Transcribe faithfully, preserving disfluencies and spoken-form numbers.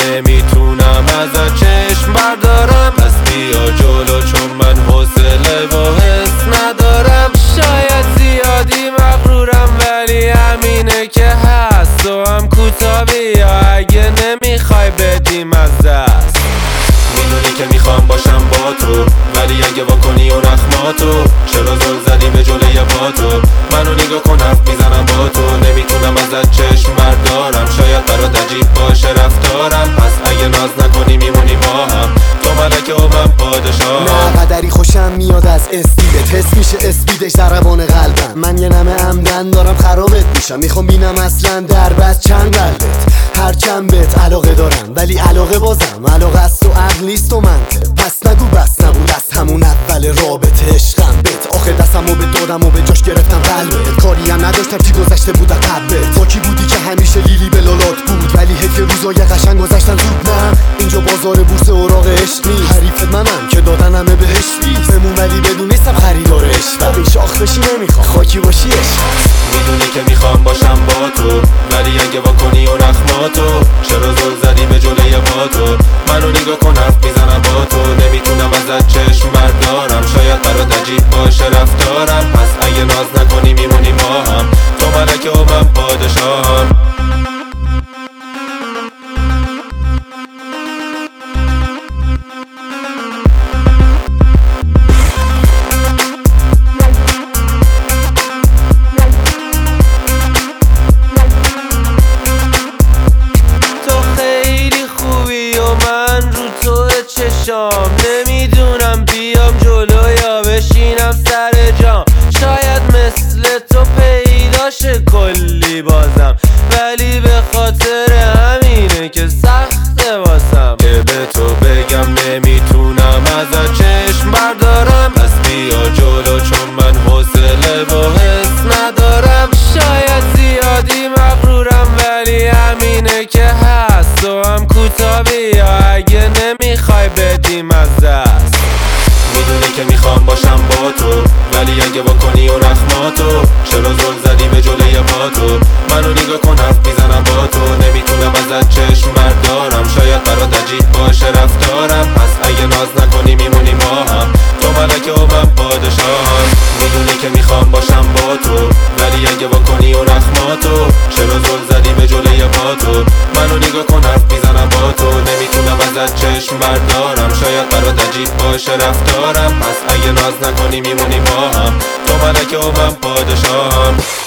نمیتونم ازت چشم بردارم، پس بیا جلو چون من حوصله و حس ندارم. شاید زیادی مغرورم ولی همینه که هست، تو هم کوتاه بیا اگه نمیخوای بدیم از دست. میدونی که میخوام باشم با تو، ولی اگه واکنی و نخماتو، چرا زل زدی به جلوی با تو؟ منو نگاه کن حرف میزنم با تو، نمیتونم ازت چشم بردارم. شاید برات عجیب باشه رفتارم، پس اگه ناز نکنی میمونی با هم. تو ملکه و من پادشاه. نه قدری خوشم میاد از اسپیدت، حس میشه اسپیدش ضربان قلبم. من یه نمه عمدن دارم خرابت میشم، میخوام بینم اصلا در بس چند قلبت. هر چند بهت علاقه دارم ولی علاقه بازم علاقه است و عقل نیست و منطق. پس نگو بس نبود از همون اول رابطه عشقم بهت. آخه دستمو به دادم و به جاش گرفتم قلبت. کاری هم نداشتم چی گذشته بود از قبلت. با کی بودی که همیشه لیلی به لالات بود، ولی حیف روزای قشنگ گذشتن زود. نه اینجا بازار بورس اوراق عشق نیست، حریفت منم که دادن همه بهش بیست. بمون ولی بدون نیستم خریدار عشق. این شاخ بشی نمیخوام خاکی باشی عشق. میدونی که میخوام باشم با تو، ولی اگه واکنی و نخماتو، چرا زل زدی به جلوی با تو؟ منو نگاه کن حرف میزنم با تو، نمیتونم ازت چشم بردارم. شاید برات عجیب باشه رفتارم، پس اگه ناز نکنی میمونی با هم. تو ملکه و من پادشاهم. چشام نمیدونم بیام جلو یا بشینم سر جام. شاید مثل تو پیداشه کلی بازم، ولی به خاطر همینه که سخته واسم که به تو بگم نمیتونم ازت چشم بردارم. پس بیا جلو چون من حوصله و حس ندارم. شاید زیادی مغرورم ولی همینه که هست، تو هم کوتاه بیا اگه نمیخوای بدیم از دست. میدونی که میخوام باشم با تو، ولی اگه واکنی و نخماتو، چرا زل زدی به جلوی با تو؟ منو نگاه کن حرف میزنم با تو، نمیتونم ازت چشم بردارم. شاید برات عجیب باشه رفتارم، پس اگه ناز نکنی میمونی با هم. تو ملکه و من پادشاهم. میدونی که میخوام باشم با تو، ولی اگه واکنی و نخماتو، چرا زل زدی به جلوی با تو؟ منو نگاه کن حرف میزنم با تو، نمیتونم ازت چشم بردارم. شاید برات عجیب باشه رفتارم، پس اگه ناز نکنی میمونی با هم. تو ملکه و من پادشاهم.